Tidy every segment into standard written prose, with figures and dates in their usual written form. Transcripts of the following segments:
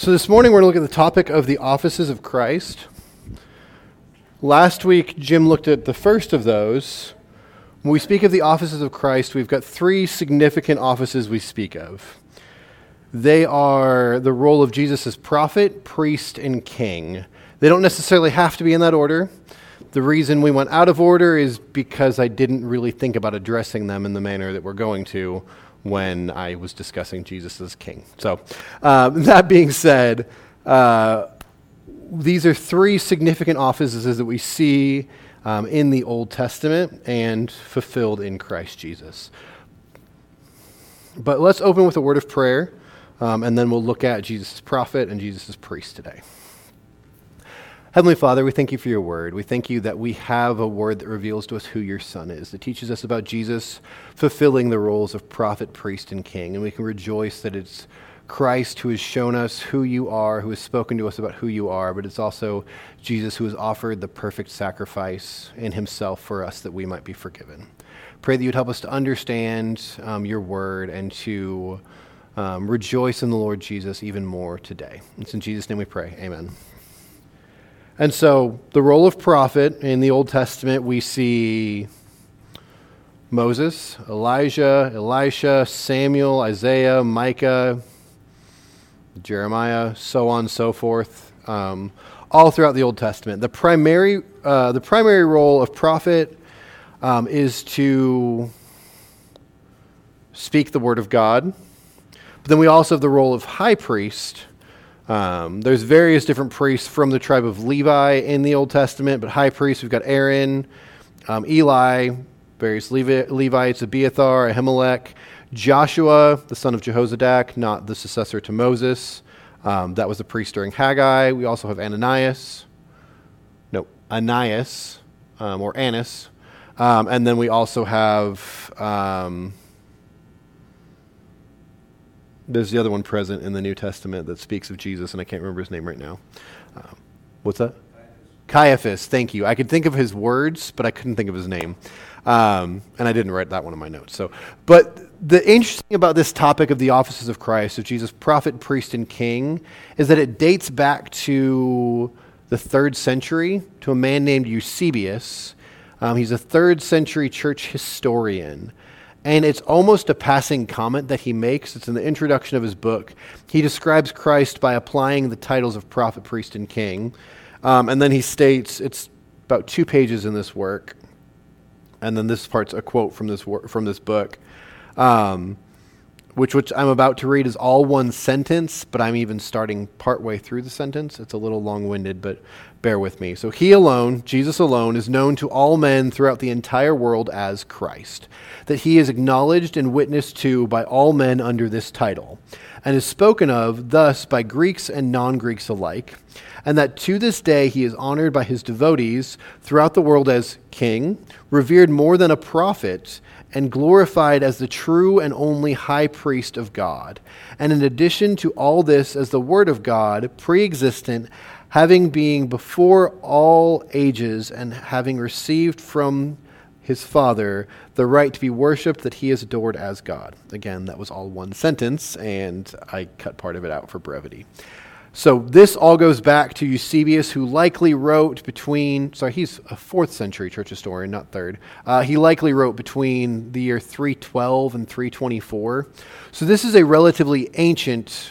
So this morning we're going to look at the topic of the offices of Christ. Last week, Jim looked at the first of those. When we speak of the offices of Christ, we've got three significant offices we speak of. They are the role of Jesus as prophet, priest, and king. They don't necessarily have to be in that order. The reason we went out of order is because I didn't really think about addressing them in the manner that we're going to when I was discussing Jesus as king. So that being said, these are three significant offices that we see in the Old Testament and fulfilled in Christ Jesus. But let's open with a word of prayer, and then we'll look at Jesus as prophet and Jesus as priest today. Heavenly Father, we thank you for your word. We thank you that we have a word that reveals to us who your Son is, that teaches us about Jesus fulfilling the roles of prophet, priest, and king. And we can rejoice that it's Christ who has shown us who you are, who has spoken to us about who you are, but it's also Jesus who has offered the perfect sacrifice in himself for us that we might be forgiven. Pray that you'd help us to understand your word and to rejoice in the Lord Jesus even more today. It's in Jesus' name we pray. Amen. And so the role of prophet in the Old Testament, we see Moses, Elijah, Elisha, Samuel, Isaiah, Micah, Jeremiah, so on and so forth, all throughout the Old Testament. The primary role of prophet is to speak the word of God. But then we also have the role of high priest. There's various different priests from the tribe of Levi in the Old Testament, but high priests, we've got Aaron, Eli, various Levites, Abiathar, Ahimelech, Joshua, the son of Jehozadak, not the successor to Moses. That was the priest during Haggai. We also have Ananias, or Annas. And then we also have... there's the other one present in the New Testament that speaks of Jesus, and I can't remember his name right now. What's that? Caiaphas, thank you. I could think of his words, but I couldn't think of his name. And I didn't write that one in my notes. But the interesting about this topic of the offices of Christ, of Jesus, prophet, priest, and king, is that it dates back to the 3rd century, to a man named Eusebius. He's a 3rd century church historian. And it's almost a passing comment that he makes. It's in the introduction of his book. He describes Christ by applying the titles of prophet, priest, and king. And then he states, it's about 2 pages in this work. And then this part's a quote from this book, which I'm about to read is all one sentence, but I'm even starting partway through the sentence. It's a little long-winded, but bear with me. So he alone, Jesus alone, is known to all men throughout the entire world as Christ, that he is acknowledged and witnessed to by all men under this title, and is spoken of thus by Greeks and non-Greeks alike, and that to this day he is honored by his devotees throughout the world as king, revered more than a prophet, and glorified as the true and only high priest of God. And in addition to all this, as the word of God, pre-existent, having been before all ages, and having received from his Father the right to be worshipped, that he is adored as God. Again, that was all one sentence, and I cut part of it out for brevity. So this all goes back to Eusebius, who likely wrote he's a 4th century church historian, not 3rd. He likely wrote between the year 312 and 324. So this is a relatively ancient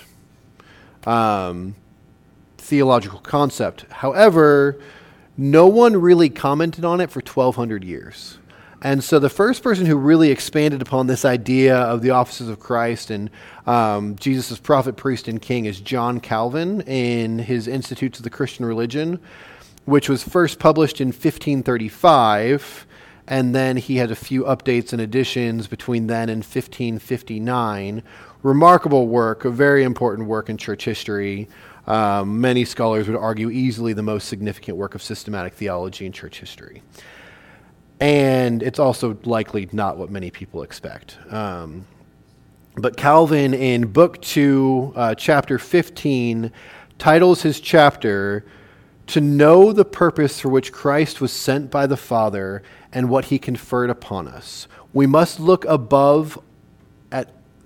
theological concept. However, no one really commented on it for 1,200 years. And so the first person who really expanded upon this idea of the offices of Christ and Jesus as prophet, priest, and king is John Calvin in his Institutes of the Christian Religion, which was first published in 1535, and then he had a few updates and additions between then and 1559. Remarkable work, a very important work in church history. Many scholars would argue easily the most significant work of systematic theology in church history. And it's also likely not what many people expect. But Calvin, in Book 2, Chapter 15, titles his chapter, "To Know the Purpose for which Christ was sent by the Father and what he conferred upon us. We must look above at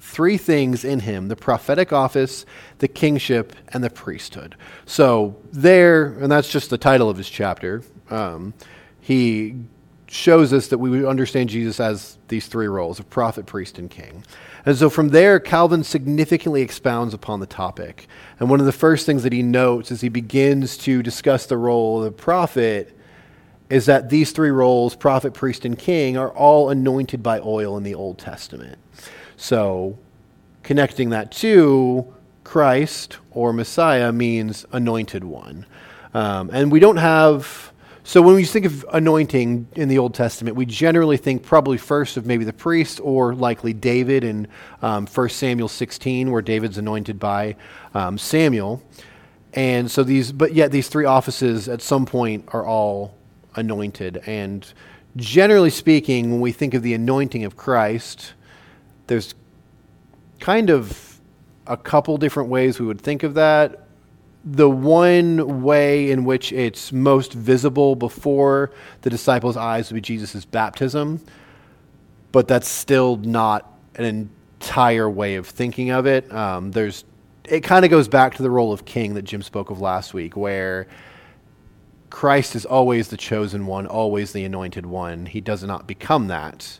three things in him: the prophetic office, the kingship, and the priesthood. So there, and that's just the title of his chapter, he shows us that we would understand Jesus as these three roles of prophet, priest, and king. And so from there, Calvin significantly expounds upon the topic. And one of the first things that he notes as he begins to discuss the role of the prophet is that these three roles, prophet, priest, and king, are all anointed by oil in the Old Testament. So connecting that to Christ or Messiah means anointed one. And we don't have... So when we think of anointing in the Old Testament, we generally think probably first of maybe the priest or likely David in 1 Samuel 16, where David's anointed by Samuel. And so these three offices at some point are all anointed. And generally speaking, when we think of the anointing of Christ, there's kind of a couple different ways we would think of that. The one way in which it's most visible before the disciples' eyes would be Jesus' baptism, but that's still not an entire way of thinking of it. It kind of goes back to the role of king that Jim spoke of last week, where Christ is always the chosen one, always the anointed one. He does not become that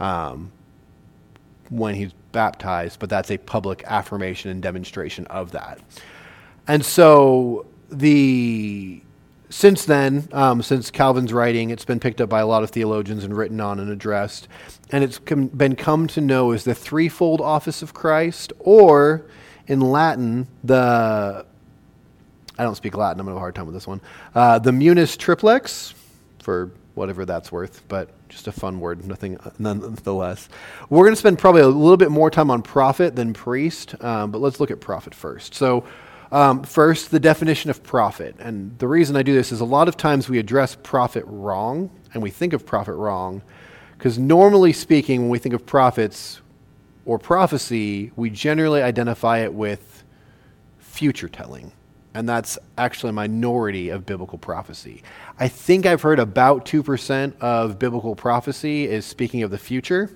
when he's baptized, but that's a public affirmation and demonstration of that. And so since then, since Calvin's writing, it's been picked up by a lot of theologians and written on and addressed, and it's been come to know as the threefold office of Christ, or in Latin, I don't speak Latin, I'm going to have a hard time with this one, the munus triplex, for whatever that's worth, but just a fun word, nothing nonetheless. We're going to spend probably a little bit more time on prophet than priest, but let's look at prophet first. So, first, the definition of prophet. And the reason I do this is a lot of times we address prophet wrong, and we think of prophet wrong, because normally speaking, when we think of prophets or prophecy, we generally identify it with future telling. And that's actually a minority of biblical prophecy. I think I've heard about 2% of biblical prophecy is speaking of the future.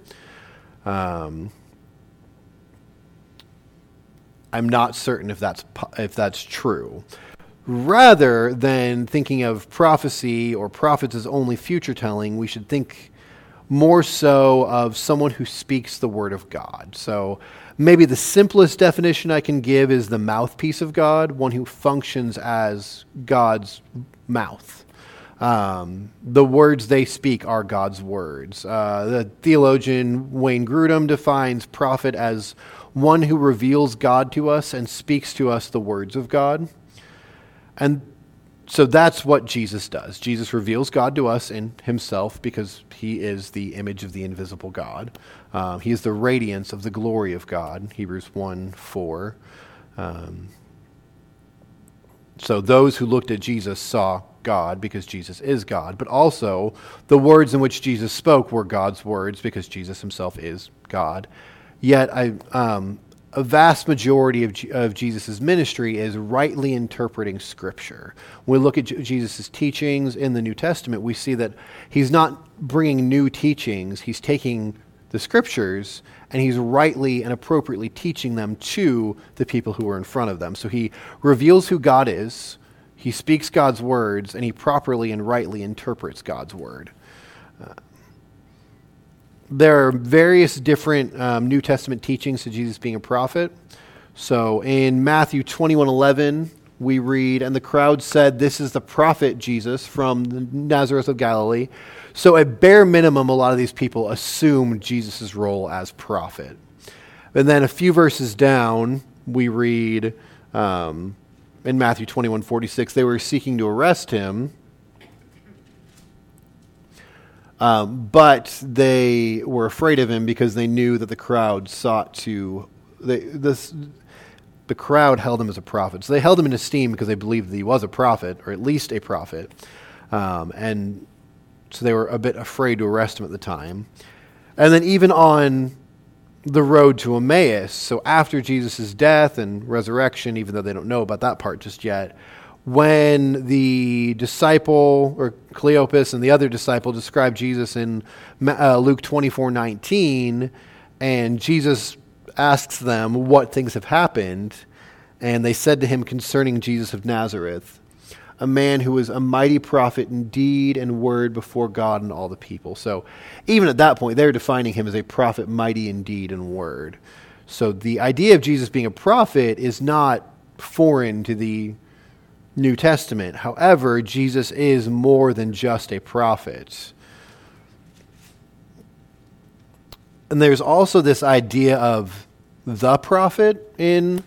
I'm not certain if that's true. Rather than thinking of prophecy or prophets as only future telling, we should think more so of someone who speaks the word of God. So maybe the simplest definition I can give is the mouthpiece of God, one who functions as God's mouth. The words they speak are God's words. The theologian Wayne Grudem defines prophet as one who reveals God to us and speaks to us the words of God. And so that's what Jesus does. Jesus reveals God to us in himself because he is the image of the invisible God. He is the radiance of the glory of God, Hebrews 1:4. So those who looked at Jesus saw God because Jesus is God, but also the words in which Jesus spoke were God's words because Jesus himself is God. Yet a vast majority of Jesus' ministry is rightly interpreting Scripture. When we look at Jesus' teachings in the New Testament, we see that he's not bringing new teachings. He's taking the Scriptures and he's rightly and appropriately teaching them to the people who are in front of them. So he reveals who God is, he speaks God's words, and he properly and rightly interprets God's word. There are various different New Testament teachings to Jesus being a prophet. So in Matthew 21:11, we read, "And the crowd said, 'This is the prophet Jesus from Nazareth of Galilee.'" So at bare minimum, a lot of these people assumed Jesus' role as prophet. And then a few verses down, we read in Matthew 21:46, they were seeking to arrest him, but they were afraid of him because they knew that the crowd the crowd held him as a prophet. So they held him in esteem because they believed that he was a prophet, or at least a prophet. And so they were a bit afraid to arrest him at the time. And then even on the road to Emmaus, so after Jesus' death and resurrection, even though they don't know about that part just yet, when the disciple, or Cleopas and the other disciple, describe Jesus in Luke 24:19, and Jesus asks them what things have happened, and they said to him concerning Jesus of Nazareth, a man who was a mighty prophet in deed and word before God and all the people. So even at that point, they're defining him as a prophet mighty in deed and word. So the idea of Jesus being a prophet is not foreign to the New Testament. However, Jesus is more than just a prophet. And there's also this idea of the prophet in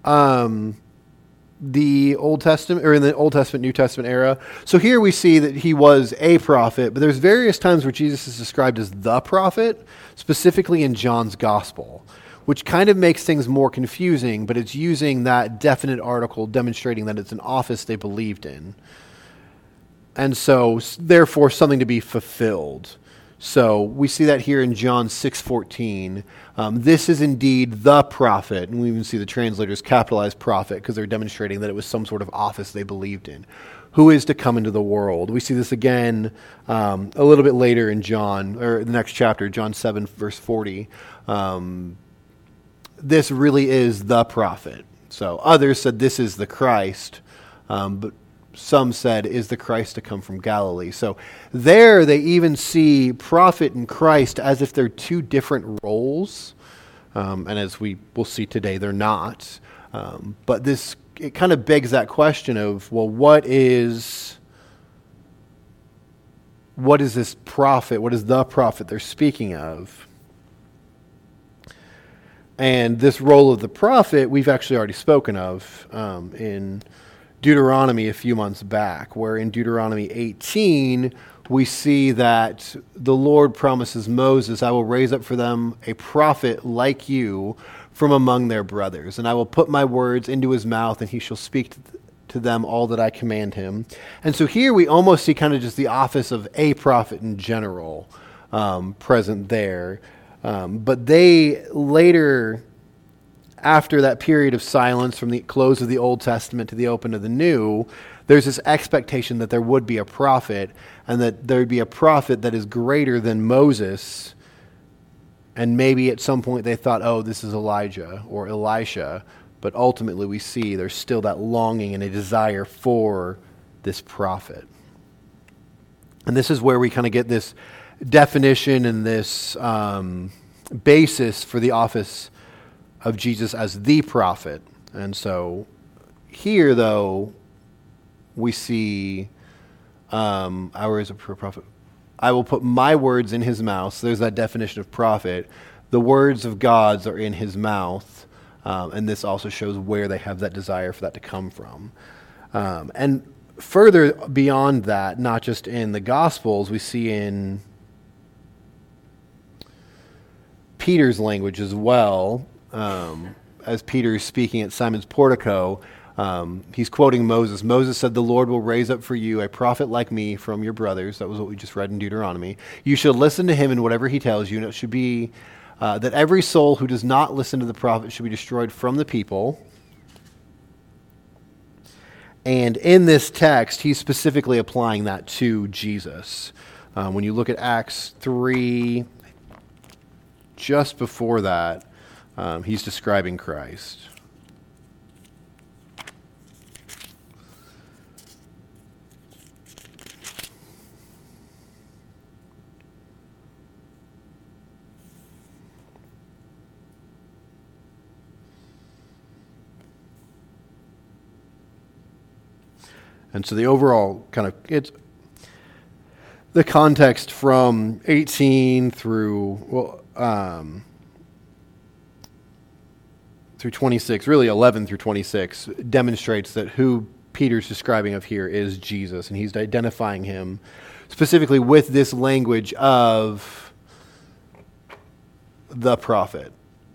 the Old Testament, or in the Old Testament, New Testament era. So here we see that he was a prophet, but there's various times where Jesus is described as the prophet, specifically in John's Gospel, which kind of makes things more confusing, but it's using that definite article demonstrating that it's an office they believed in. And so, therefore, something to be fulfilled. So we see that here in John 6:14. This is indeed the prophet. And we even see the translators capitalize prophet because they're demonstrating that it was some sort of office they believed in. Who is to come into the world? We see this again a little bit later in John, or the next chapter, John 7, verse 40. This really is the prophet. So others said this is the Christ, but some said, is the Christ to come from Galilee? So there they even see prophet and Christ as if they're two different roles. And as we will see today, they're not. But it kind of begs that question of, well, what is this prophet? What is the prophet they're speaking of? And this role of the prophet, we've actually already spoken of in Deuteronomy a few months back, where in Deuteronomy 18, we see that the Lord promises Moses, I will raise up for them a prophet like you from among their brothers, and I will put my words into his mouth, and he shall speak to them all that I command him. And so here we almost see kind of just the office of a prophet in general present there. But they later, after that period of silence from the close of the Old Testament to the open of the New, there's this expectation that there would be a prophet, and that there would be a prophet that is greater than Moses. And maybe at some point they thought, oh, this is Elijah or Elisha. But ultimately we see there's still that longing and a desire for this prophet. And this is where we kind of get this definition and this basis for the office of Jesus as the prophet. And so here, though, we see ours a prophet. I will put my words in his mouth. So there's that definition of prophet. The words of God's are in his mouth. And this also shows where they have that desire for that to come from. And further beyond that, not just in the Gospels, we see in Peter's language as well. As Peter is speaking at Simon's portico, he's quoting Moses. Moses said, the Lord will raise up for you a prophet like me from your brothers. That was what we just read in Deuteronomy. You should listen to him in whatever he tells you, and it should be that every soul who does not listen to the prophet should be destroyed from the people. And in this text, he's specifically applying that to Jesus. When you look at Acts 3, just before that, he's describing Christ. And so the overall kind of, it's the context from 18 through 26, really 11 through 26, demonstrates that who Peter's describing of here is Jesus, and he's identifying him specifically with this language of the prophet,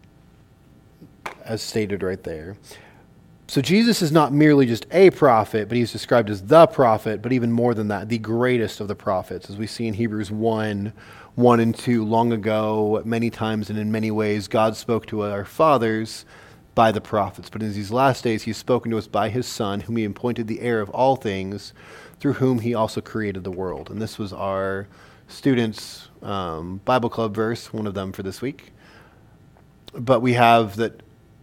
as stated right there. So Jesus is not merely just a prophet, but he's described as the prophet, but even more than that, the greatest of the prophets, as we see in Hebrews 1 and 2. Long ago, many times and in many ways, God spoke to our fathers by the prophets. But in these last days, he's spoken to us by his Son, whom he appointed the heir of all things, through whom he also created the world. And this was our students' Bible Club verse, one of them for this week. But we have that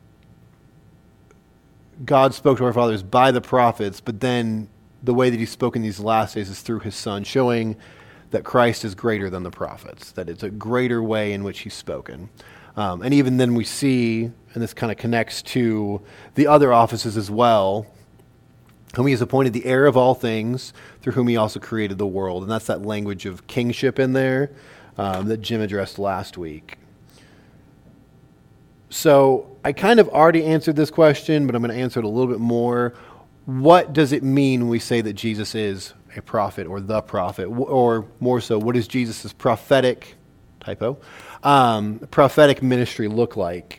God spoke to our fathers by the prophets, but then the way that he spoke in these last days is through his Son, showing that Christ is greater than the prophets, that it's a greater way in which he's spoken. And even then we see, and this kind of connects to the other offices as well, whom he has appointed the heir of all things, through whom he also created the world. And that's that language of kingship in there that Jim addressed last week. So I kind of already answered this question, but I'm going to answer it a little bit more. What does it mean when we say that Jesus is a prophet or the prophet? Or more so, what does Jesus' prophetic ministry look like?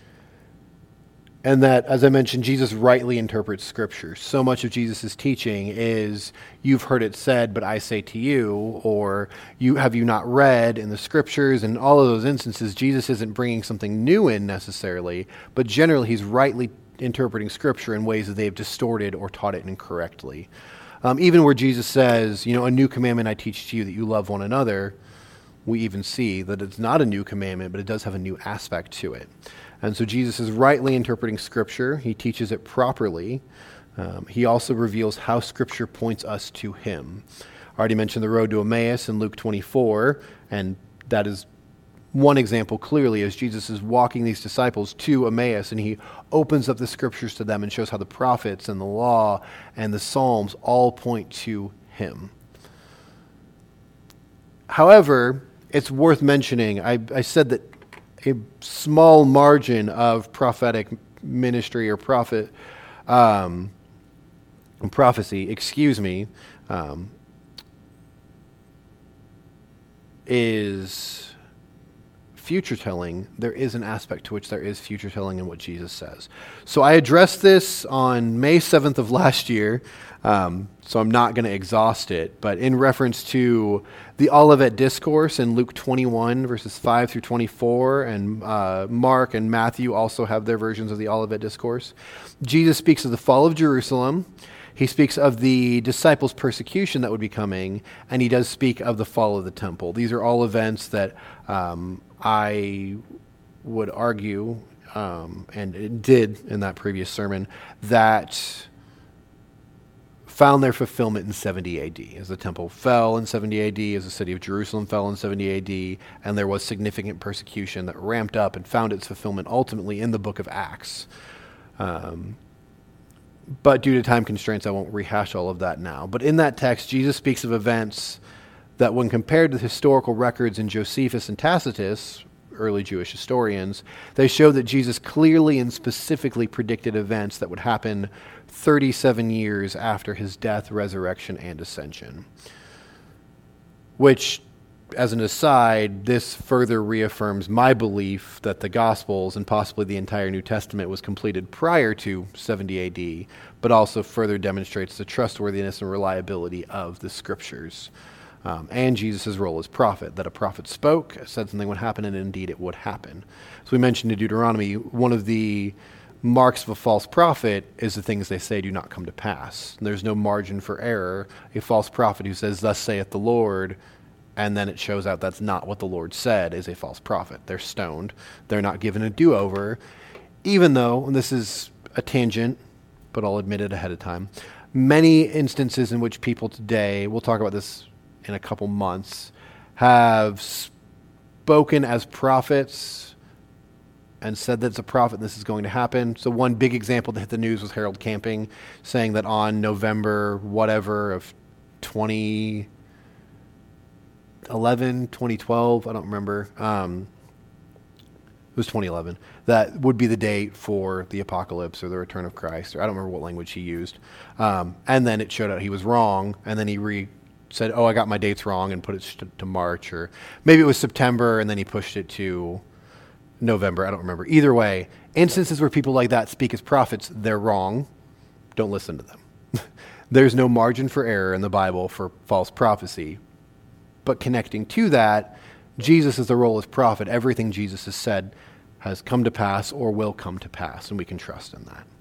And that, as I mentioned, Jesus rightly interprets Scripture. So much of Jesus' teaching is, you've heard it said, but I say to you, or have you not read in the Scriptures? In all of those instances, Jesus isn't bringing something new in necessarily, but generally he's rightly interpreting Scripture in ways that they've distorted or taught it incorrectly. Even where Jesus says, a new commandment I teach to you, that you love one another, we even see that it's not a new commandment, but it does have a new aspect to it. And so Jesus is rightly interpreting Scripture. He teaches it properly. He also reveals how Scripture points us to him. I already mentioned the road to Emmaus in Luke 24, and that is one example clearly as Jesus is walking these disciples to Emmaus, and he opens up the Scriptures to them and shows how the prophets and the law and the Psalms all point to him. However, it's worth mentioning, I said that a small margin of prophetic ministry or prophecy, is future telling. There is an aspect to which there is future telling in what Jesus says. So I addressed this on May 7th of last year, so I'm not going to exhaust it, but in reference to the Olivet Discourse in Luke 21, verses 5 through 24, and Mark and Matthew also have their versions of the Olivet Discourse. Jesus speaks of the fall of Jerusalem. He speaks of the disciples' persecution that would be coming, and he does speak of the fall of the temple. These are all events that I would argue, and it did in that previous sermon, that found their fulfillment in 70 AD. As the temple fell in 70 AD, as the city of Jerusalem fell in 70 AD, and there was significant persecution that ramped up and found its fulfillment ultimately in the book of Acts. But due to time constraints, I won't rehash all of that now. But in that text, Jesus speaks of events that when compared to the historical records in Josephus and Tacitus, early Jewish historians, they show that Jesus clearly and specifically predicted events that would happen 37 years after his death, resurrection, and ascension. Which, as an aside, this further reaffirms my belief that the Gospels and possibly the entire New Testament was completed prior to 70 AD, but also further demonstrates the trustworthiness and reliability of the Scriptures. And Jesus' role as prophet, that a prophet spoke, said something would happen, and indeed it would happen. So we mentioned in Deuteronomy, one of the marks of a false prophet is the things they say do not come to pass. There's no margin for error. A false prophet who says, "Thus saith the Lord," and then it shows out that's not what the Lord said, is a false prophet. They're stoned. They're not given a do-over, even though, and this is a tangent, but I'll admit it ahead of time, many instances in which people today, we'll talk about this in a couple months, have spoken as prophets and said that it's a prophet and this is going to happen. So one big example that hit the news was Harold Camping saying that on November whatever of 2011, 2012, I don't remember, it was 2011, that would be the date for the apocalypse or the return of Christ, or I don't remember what language he used. And then it showed out he was wrong, and then he said, "Oh, I got my dates wrong," and put it to March, or maybe it was September, and then he pushed it to November. I don't remember. Either way, instances where people like that speak as prophets, they're wrong. Don't listen to them. There's no margin for error in the Bible for false prophecy. But connecting to that, Jesus is the role as prophet. Everything Jesus has said has come to pass or will come to pass, and we can trust in that.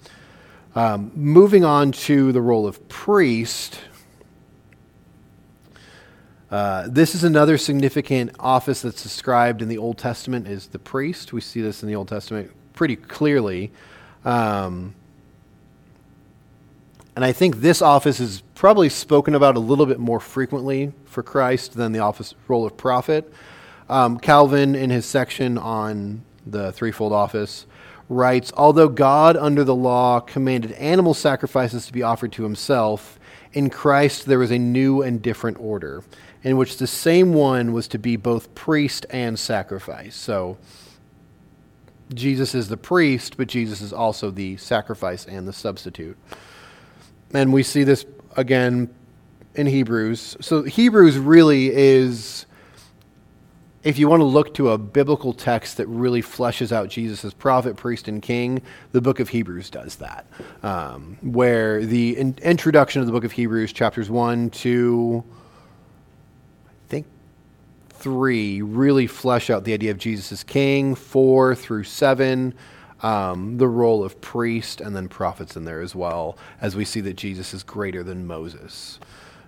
Moving on to the role of priest, This is another significant office that's described in the Old Testament is the priest. We see this in the Old Testament pretty clearly. And I think this office is probably spoken about a little bit more frequently for Christ than the role of prophet. Calvin, in his section on the threefold office, writes, although God under the law commanded animal sacrifices to be offered to himself, in Christ there was a new and different order, in which the same one was to be both priest and sacrifice. So Jesus is the priest, but Jesus is also the sacrifice and the substitute. And we see this again in Hebrews. So Hebrews really is, if you want to look to a biblical text that really fleshes out Jesus as prophet, priest, and king, the book of Hebrews does that. Where the introduction of the book of Hebrews, chapters 1 to, I think, 3, really flesh out the idea of Jesus as king. 4 through 7, the role of priest, and then prophets in there as well, as we see that Jesus is greater than Moses.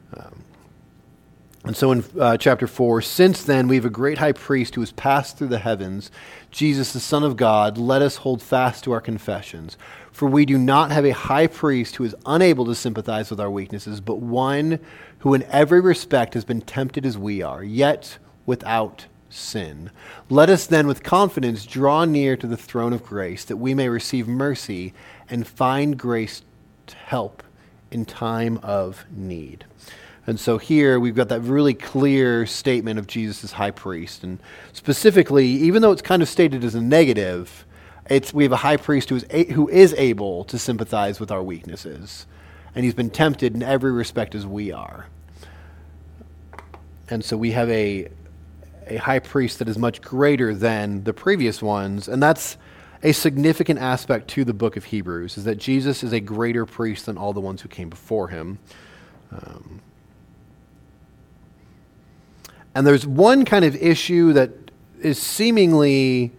And so in chapter 4, since then we have a great high priest who has passed through the heavens, Jesus the Son of God. Let us hold fast to our confessions. For we do not have a high priest who is unable to sympathize with our weaknesses, but one who in every respect has been tempted as we are, yet without sin. Let us then with confidence draw near to the throne of grace, that we may receive mercy and find grace to help in time of need. And so here we've got that really clear statement of Jesus as high priest. And specifically, even though it's kind of stated as a negative, we have a high priest who is able to sympathize with our weaknesses. And he's been tempted in every respect as we are. And so we have a high priest that is much greater than the previous ones. And that's a significant aspect to the book of Hebrews, is that Jesus is a greater priest than all the ones who came before him. And there's one kind of issue that is seemingly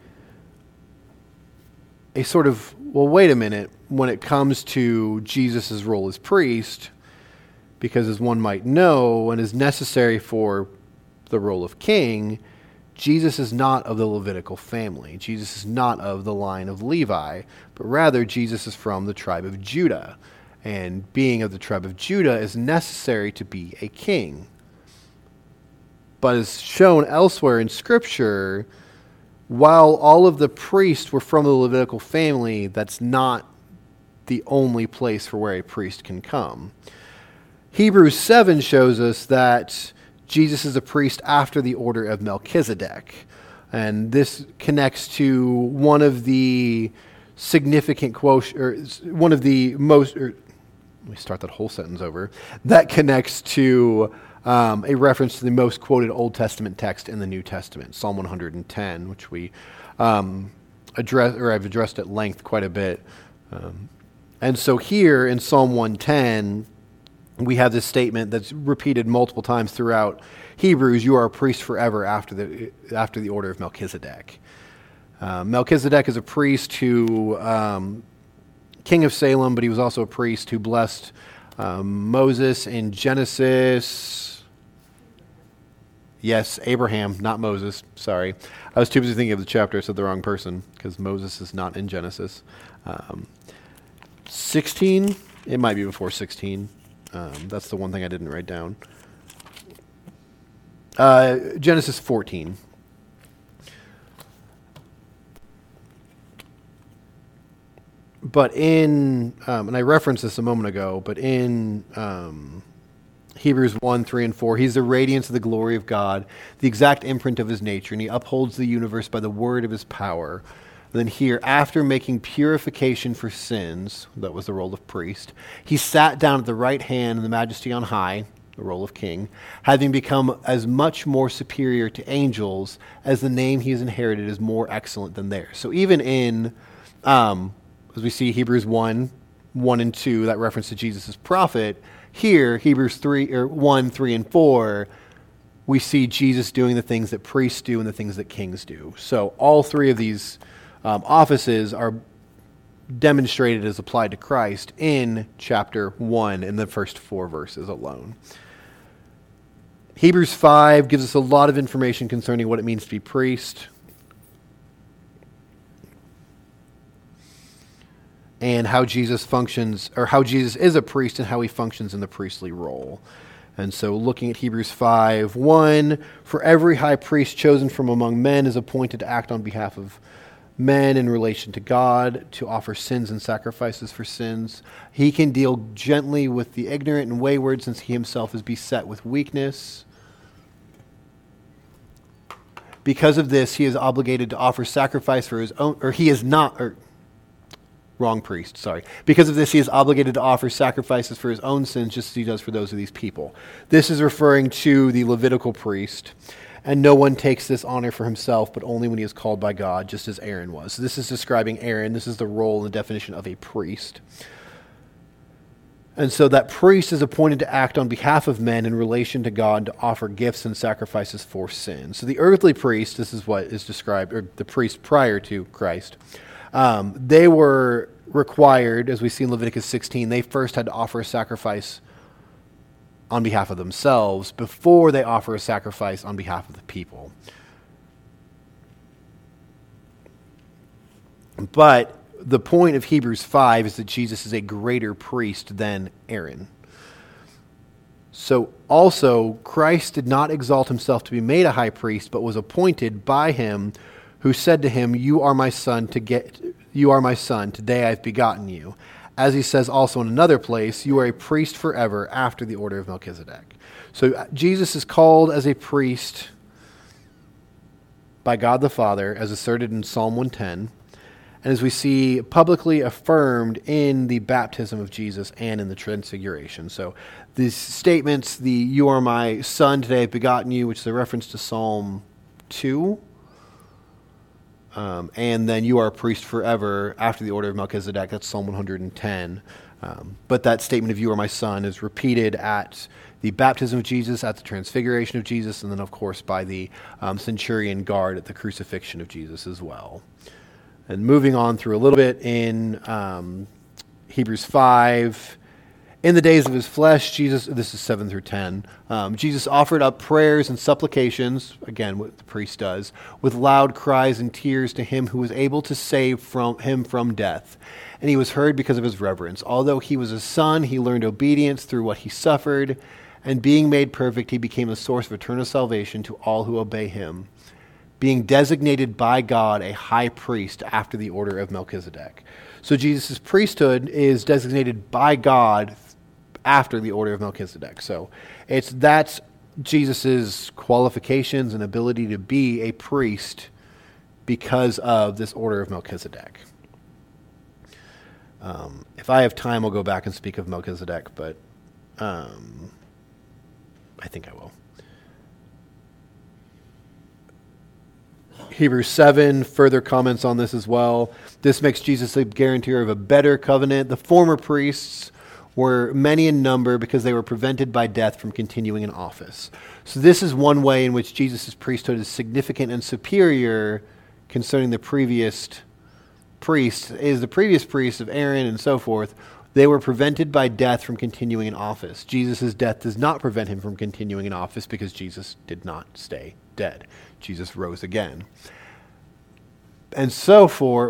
a sort of, well, wait a minute, when it comes to Jesus' role as priest, because as one might know and is necessary for the role of king, Jesus is not of the Levitical family. Jesus is not of the line of Levi, but rather Jesus is from the tribe of Judah. And being of the tribe of Judah is necessary to be a king. But as shown elsewhere in Scripture, while all of the priests were from the Levitical family, that's not the only place for where a priest can come. Hebrews 7 shows us that Jesus is a priest after the order of Melchizedek. And this connects to one of the significant one of the most, let me start that whole sentence over, that connects to a reference to the most quoted Old Testament text in the New Testament, Psalm 110, which we I've addressed at length quite a bit. And so here in Psalm 110, we have this statement that's repeated multiple times throughout Hebrews: "You are a priest forever after the order of Melchizedek." Melchizedek is a priest who, king of Salem, but he was also a priest who blessed Moses in Genesis. Yes, Abraham, not Moses. Sorry. I was too busy thinking of the chapter. I said the wrong person, because Moses is not in Genesis. 16? It might be before 16. That's the one thing I didn't write down. Genesis 14. But in, and I referenced this a moment ago, but in Hebrews 1, 3, and 4, he's the radiance of the glory of God, the exact imprint of his nature, and he upholds the universe by the word of his power. And then here, after making purification for sins, that was the role of priest, he sat down at the right hand in the majesty on high, the role of king, having become as much more superior to angels as the name he has inherited is more excellent than theirs. So even in, as we see Hebrews 1 and 2, that reference to Jesus as prophet, here, Hebrews 1, 3, and 4, we see Jesus doing the things that priests do and the things that kings do. So all three of these offices are demonstrated as applied to Christ in chapter 1 in the first 4 verses alone. Hebrews 5 gives us a lot of information concerning what it means to be priest. And how Jesus functions, or how Jesus is a priest and how he functions in the priestly role. And so looking at Hebrews 5:1, for every high priest chosen from among men is appointed to act on behalf of men in relation to God, to offer sins and sacrifices for sins. He can deal gently with the ignorant and wayward, since he himself is beset with weakness. Because of this, he is obligated to offer sacrifice for his own, or he is not, or wrong priest, sorry. Because of this, he is obligated to offer sacrifices for his own sins, just as he does for those of these people. This is referring to the Levitical priest, and no one takes this honor for himself, but only when he is called by God, just as Aaron was. So this is describing Aaron. This is the role and the definition of a priest. And so that priest is appointed to act on behalf of men in relation to God, to offer gifts and sacrifices for sin. So the earthly priest, this is what is described, or the priest prior to Christ, they were required, as we see in Leviticus 16, they first had to offer a sacrifice on behalf of themselves before they offer a sacrifice on behalf of the people. But the point of Hebrews 5 is that Jesus is a greater priest than Aaron. So also, Christ did not exalt himself to be made a high priest, but was appointed by him, who said to him, you are my son, today I have begotten you. As he says also in another place, you are a priest forever after the order of Melchizedek. So Jesus is called as a priest by God the Father, as asserted in Psalm 110, and as we see publicly affirmed in the baptism of Jesus and in the Transfiguration. So these statements, the you are my son, today I have begotten you, which is a reference to Psalm 2, and then you are a priest forever after the order of Melchizedek. That's Psalm 110. But that statement of you are my son is repeated at the baptism of Jesus, at the transfiguration of Jesus, and then, of course, by the centurion guard at the crucifixion of Jesus as well. And moving on through a little bit in Hebrews 5, in the days of his flesh, Jesus, this is 7 through 10, Jesus offered up prayers and supplications, again, what the priest does, with loud cries and tears to him who was able to save him from death. And he was heard because of his reverence. Although he was a son, he learned obedience through what he suffered, and being made perfect, he became a source of eternal salvation to all who obey him, being designated by God a high priest after the order of Melchizedek. So Jesus' priesthood is designated by God after the order of Melchizedek. So that's Jesus' qualifications and ability to be a priest because of this order of Melchizedek. If I have time, I'll go back and speak of Melchizedek, but I think I will. Hebrews 7 further comments on this as well. This makes Jesus a guarantor of a better covenant. The former priests were many in number because they were prevented by death from continuing in office. So this is one way in which Jesus' priesthood is significant and superior concerning the previous priests, is the previous priests of Aaron and so forth. They were prevented by death from continuing in office. Jesus' death does not prevent him from continuing in office because Jesus did not stay dead. Jesus rose again. And so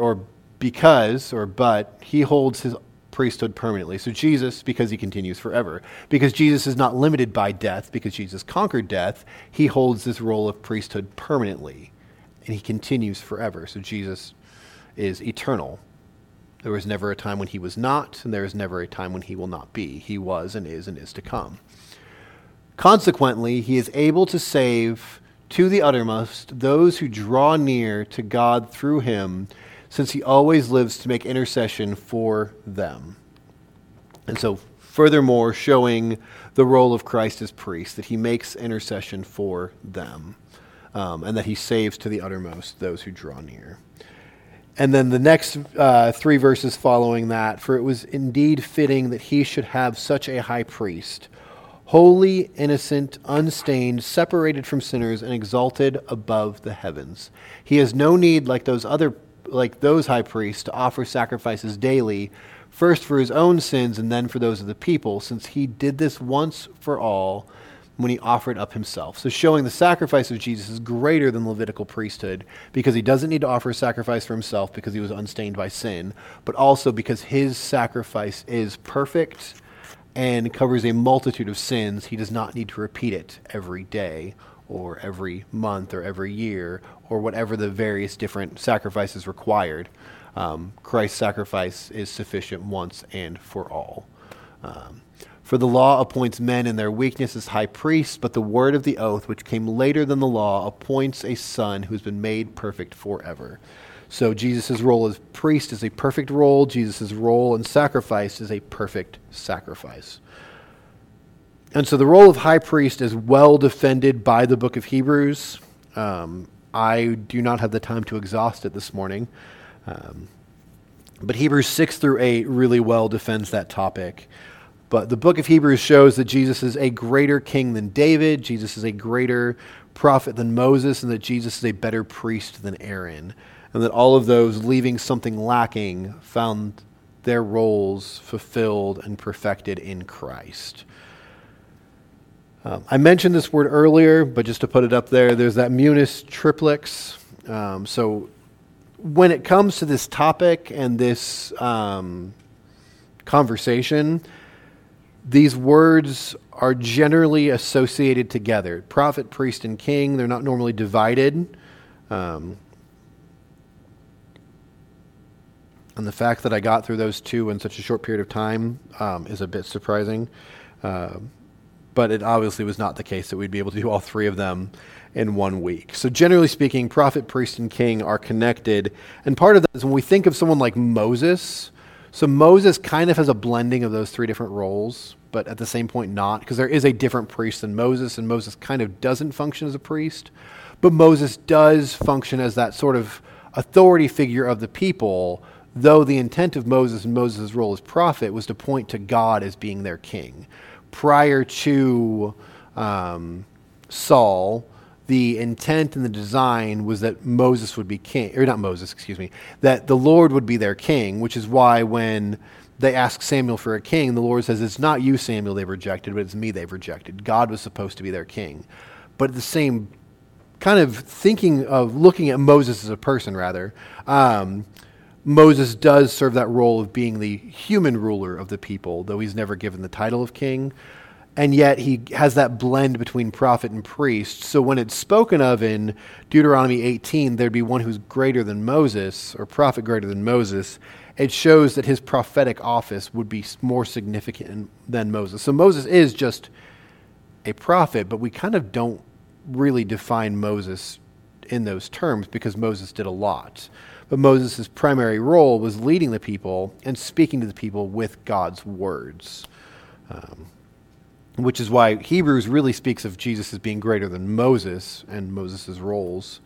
but he holds his priesthood permanently. So Jesus, because he continues forever, because Jesus is not limited by death, because Jesus conquered death, he holds this role of priesthood permanently, and he continues forever. So Jesus is eternal. There was never a time when he was not, and there is never a time when he will not be. He was and is to come. Consequently, he is able to save to the uttermost those who draw near to God through him, since he always lives to make intercession for them. And so, furthermore, showing the role of Christ as priest, that he makes intercession for them, and that he saves to the uttermost those who draw near. And then the next 3 verses following that, for it was indeed fitting that he should have such a high priest, holy, innocent, unstained, separated from sinners, and exalted above the heavens. He has no need, like those high priests, to offer sacrifices daily, first for his own sins and then for those of the people, since he did this once for all when he offered up himself. So showing the sacrifice of Jesus is greater than Levitical priesthood because he doesn't need to offer a sacrifice for himself because he was unstained by sin, but also because his sacrifice is perfect and covers a multitude of sins. He does not need to repeat it every day or every month or every year or whatever the various different sacrifices required. Christ's sacrifice is sufficient once and for all. For the law appoints men in their weakness as high priests, but the word of the oath, which came later than the law, appoints a son who has been made perfect forever. So Jesus' role as priest is a perfect role. Jesus' role in sacrifice is a perfect sacrifice. And so the role of high priest is well defended by the book of Hebrews. I do not have the time to exhaust it this morning. But Hebrews 6 through 8 really well defends that topic. But the book of Hebrews shows that Jesus is a greater king than David, Jesus is a greater prophet than Moses, and that Jesus is a better priest than Aaron. And that all of those leaving something lacking found their roles fulfilled and perfected in Christ. I mentioned this word earlier, but just to put it up there, there's that munus triplex. So when it comes to this topic and this conversation, these words are generally associated together. Prophet, priest, and king, they're not normally divided. And the fact that I got through those two in such a short period of time is a bit surprising. But it obviously was not the case that we'd be able to do all three of them in 1 week. So generally speaking, prophet, priest, and king are connected. And part of that is when we think of someone like Moses. So Moses kind of has a blending of those three different roles, but at the same point not, because there is a different priest than Moses, and Moses kind of doesn't function as a priest. But Moses does function as that sort of authority figure of the people, though the intent of Moses and Moses' role as prophet was to point to God as being their king. Prior to Saul, the intent and the design was that Moses would be king, or not Moses, excuse me, that the Lord would be their king, which is why when they ask Samuel for a king, the Lord says, it's not you, Samuel, they've rejected, but it's me they've rejected. God was supposed to be their king. But at the same kind of thinking of looking at Moses as a person, rather, Moses does serve that role of being the human ruler of the people, though he's never given the title of king. And yet he has that blend between prophet and priest. So when it's spoken of in Deuteronomy 18, there'd be one who's greater than Moses, or prophet greater than Moses. It shows that his prophetic office would be more significant than Moses. So Moses is just a prophet, but we kind of don't really define Moses in those terms because Moses did a lot. But Moses' primary role was leading the people and speaking to the people with God's words. Which is why Hebrews really speaks of Jesus as being greater than Moses and Moses' roles.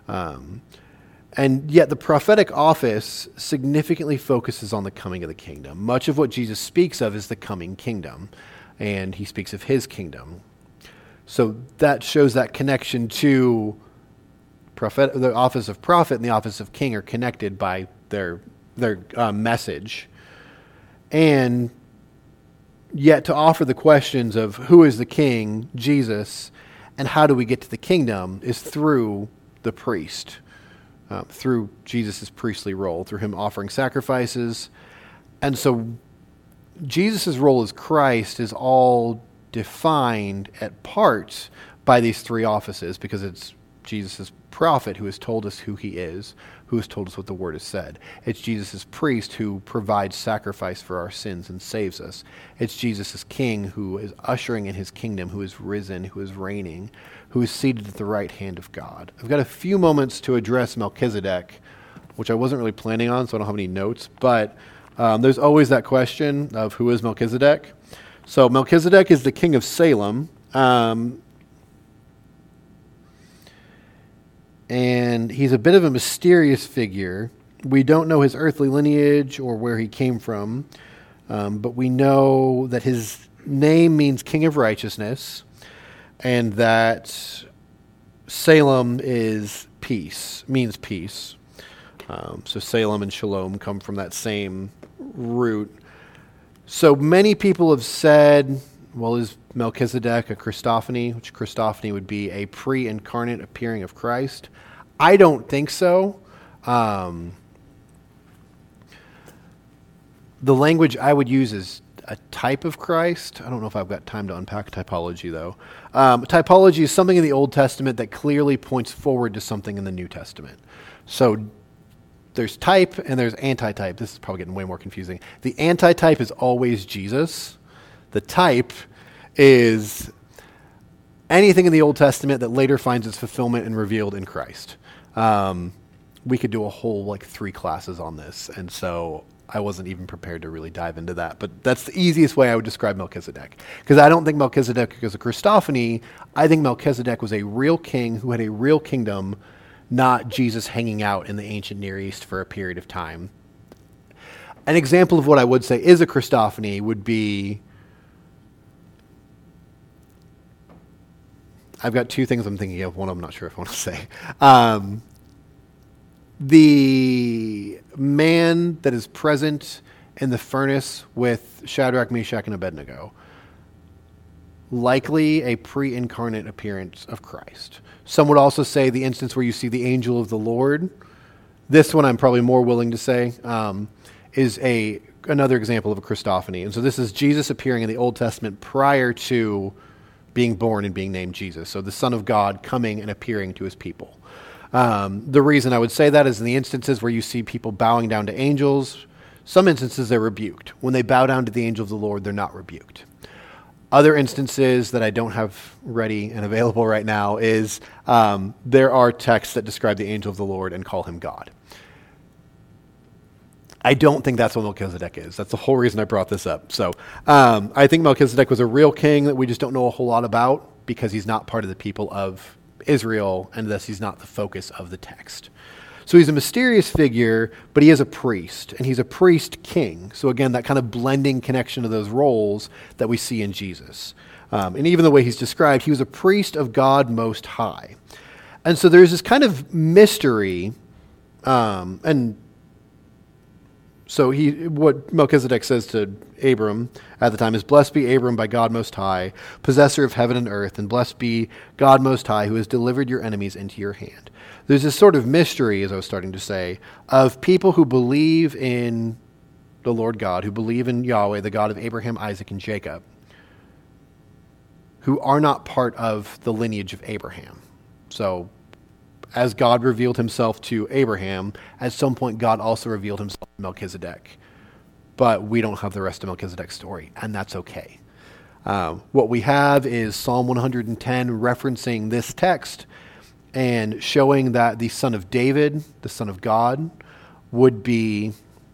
And yet the prophetic office significantly focuses on the coming of the kingdom. Much of what Jesus speaks of is the coming kingdom, and he speaks of his kingdom. So that shows that connection to the office of prophet and the office of king are connected by their message. And yet to offer the questions of who is the king, Jesus, and how do we get to the kingdom is through the priest, through Jesus' priestly role, through him offering sacrifices. And so Jesus' role as Christ is all defined at parts by these three offices because it's Jesus' prophet who has told us who he is, who has told us what the word has said. It's Jesus' priest who provides sacrifice for our sins and saves us. It's Jesus' king who is ushering in his kingdom, who is risen, who is reigning, who is seated at the right hand of God. I've got a few moments to address Melchizedek, which I wasn't really planning on, so I don't have any notes, but there's always that question of who is Melchizedek. So Melchizedek is the king of Salem, and he's a bit of a mysterious figure. We don't know his earthly lineage or where he came from, but we know that his name means king of righteousness, and that Salem is peace, means peace. So Salem and Shalom come from that same root. So many people have said, well, is Melchizedek a Christophany, which Christophany would be a pre-incarnate appearing of Christ? I don't think so. The language I would use is a type of Christ. I don't know if I've got time to unpack typology, though. Typology is something in the Old Testament that clearly points forward to something in the New Testament. So there's type and there's antitype. This is probably getting way more confusing. The antitype is always Jesus. The type is anything in the Old Testament that later finds its fulfillment and revealed in Christ. We could do a whole 3 classes on this, and so I wasn't even prepared to really dive into that. But that's the easiest way I would describe Melchizedek. Because I don't think Melchizedek is a Christophany. I think Melchizedek was a real king who had a real kingdom, not Jesus hanging out in the ancient Near East for a period of time. An example of what I would say is a Christophany would be, I've got 2 things I'm thinking of. One I'm not sure if I want to say. The man that is present in the furnace with Shadrach, Meshach, and Abednego. Likely a pre-incarnate appearance of Christ. Some would also say the instance where you see the angel of the Lord. This one I'm probably more willing to say is another example of a Christophany. And so this is Jesus appearing in the Old Testament prior to being born and being named Jesus. So the Son of God coming and appearing to his people. The reason I would say that is in the instances where you see people bowing down to angels, some instances they're rebuked. When they bow down to the angel of the Lord, they're not rebuked. Other instances that I don't have ready and available right now is there are texts that describe the angel of the Lord and call him God. I don't think that's what Melchizedek is. That's the whole reason I brought this up. So I think Melchizedek was a real king that we just don't know a whole lot about because he's not part of the people of Israel, and thus he's not the focus of the text. So he's a mysterious figure, but he is a priest, and he's a priest king. So again, that kind of blending connection of those roles that we see in Jesus. And even the way he's described, he was a priest of God Most High. And so there's this kind of mystery, and so what Melchizedek says to Abram at the time is, "Blessed be Abram by God Most High, possessor of heaven and earth, and blessed be God Most High, who has delivered your enemies into your hand." There's this sort of mystery, as I was starting to say, of people who believe in the Lord God, who believe in Yahweh, the God of Abraham, Isaac, and Jacob, who are not part of the lineage of Abraham. So as God revealed himself to Abraham, at some point God also revealed himself to Melchizedek. But we don't have the rest of Melchizedek's story, and that's okay. What we have is Psalm 110 referencing this text and showing that the son of David, the son of God, would be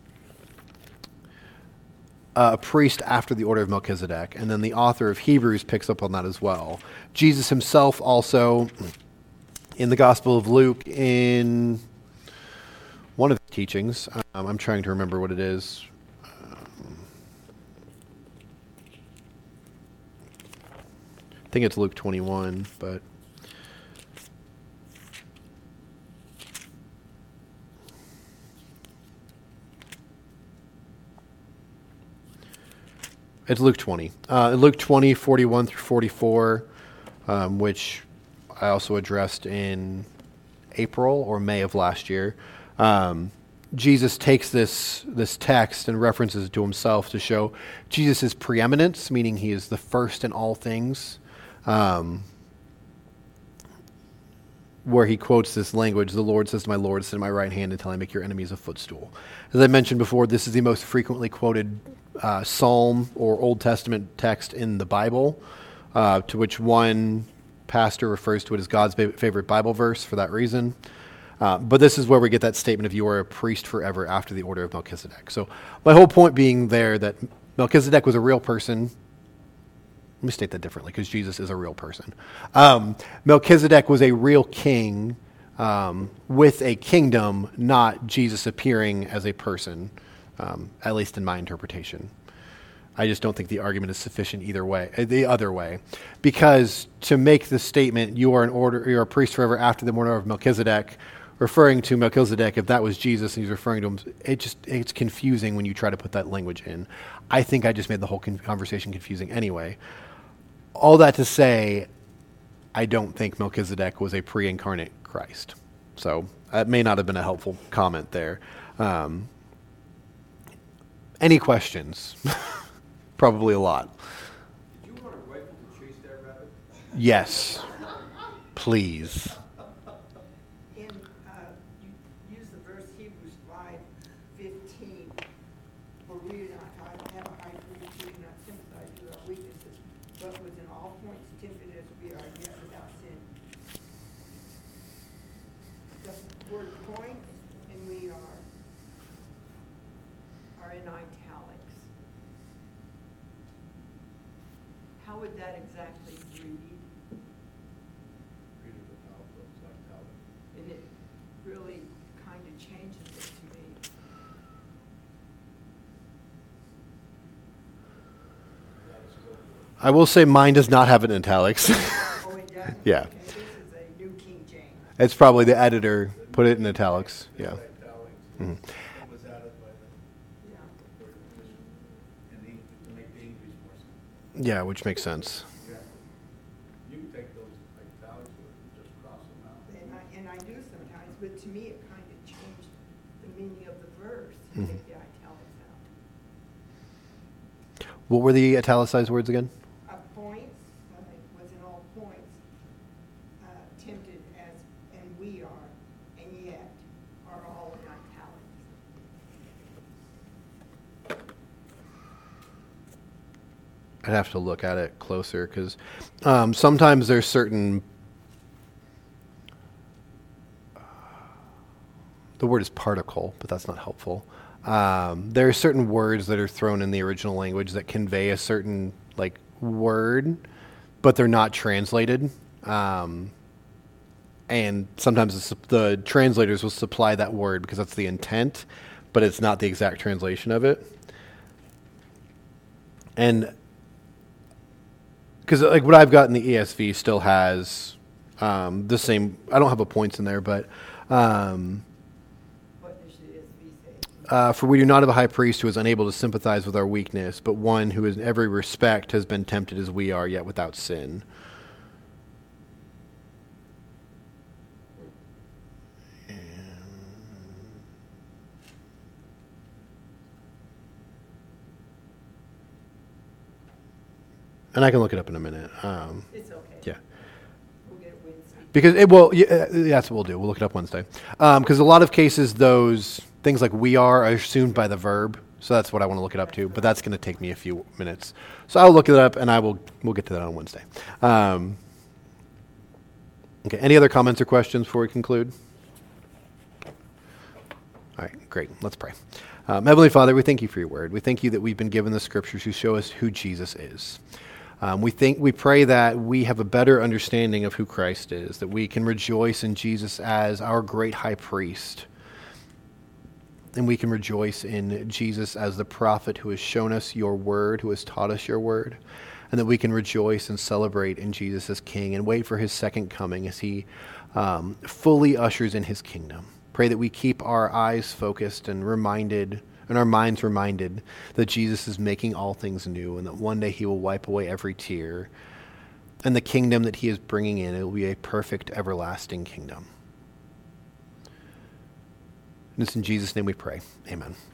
a priest after the order of Melchizedek. And then the author of Hebrews picks up on that as well. Jesus himself also, in the Gospel of Luke, in one of his teachings, I'm trying to remember what it is. I think it's Luke 21, but it's Luke 20. Luke 20, 41 through 44, which I also addressed in April or May of last year. Jesus takes this text and references it to himself to show Jesus' preeminence, meaning he is the first in all things, where he quotes this language, "The Lord says to my Lord, sit at my right hand until I make your enemies a footstool." As I mentioned before, this is the most frequently quoted Psalm or Old Testament text in the Bible, to which one pastor refers to it as God's favorite Bible verse for that reason. But this is where we get that statement of "you are a priest forever after the order of Melchizedek." So my whole point being there that Melchizedek was a real person. Let me state that differently, because Jesus is a real person. Melchizedek was a real king with a kingdom, not Jesus appearing as a person, at least in my interpretation. I just don't think the argument is sufficient the other way. Because to make the statement, you're a priest forever after the order of Melchizedek, referring to Melchizedek, if that was Jesus and he's referring to him, it's confusing when you try to put that language in. I think I just made the whole conversation confusing anyway. all that to say, I don't think Melchizedek was a pre-incarnate Christ. So that may not have been a helpful comment there. Any questions? Probably a lot. Did you want a rifle to chase that rabbit? Yes. Please. You use the verse Hebrews 5:15. For we do not have a high priest who cannot sympathize with our weaknesses, but was in all points tempted as we are, yet without sin. The word point and we are in italics. How would that exactly read? And it really kind of changes it to me. I will say mine does not have it in italics. Oh, it doesn't? Yeah. Okay, this is a New King James. It's probably the editor put it in italics. Yeah. Mhm. It was added by Yeah. to make the English more simple. Yeah, which makes sense. Yeah. You can take those italics and just cross them out. And I do sometimes, but to me, it kind of changed the meaning of the verse to Mhm. take the italics out. What were the italicized words again? Points, was in all points, tempted as, and we are, and yet are all in italics. I'd have to look at it closer because sometimes there's certain. The word is particle, but that's not helpful. There are certain words that are thrown in the original language that convey a certain like word, but they're not translated. And sometimes the translators will supply that word because that's the intent, but it's not the exact translation of it. And because like what I've got in the ESV still has the same. I don't have a points in there, but What does the ESV say? for we do not have a high priest who is unable to sympathize with our weakness, but one who in every respect has been tempted as we are, yet without sin. And I can look it up in a minute. It's okay. Yeah. We'll get it Wednesday. Because it will, yeah, that's what we'll do. We'll look it up Wednesday. Because a lot of cases, those things like we are assumed by the verb. So that's what I want to look it up to. But that's going to take me a few minutes. So I'll look it up and we'll get to that on Wednesday. Okay. Any other comments or questions before we conclude? All right, great. Let's pray. Heavenly Father, we thank you for your word. We thank you that we've been given the scriptures to show us who Jesus is. We pray that we have a better understanding of who Christ is, that we can rejoice in Jesus as our great high priest, and we can rejoice in Jesus as the prophet who has shown us your word, who has taught us your word, and that we can rejoice and celebrate in Jesus as King and wait for his second coming as he fully ushers in his kingdom. Pray that we keep our eyes focused and reminded, and our minds reminded that Jesus is making all things new and that one day he will wipe away every tear. And the kingdom that he is bringing in, it will be a perfect, everlasting kingdom. And it's in Jesus' name we pray. Amen.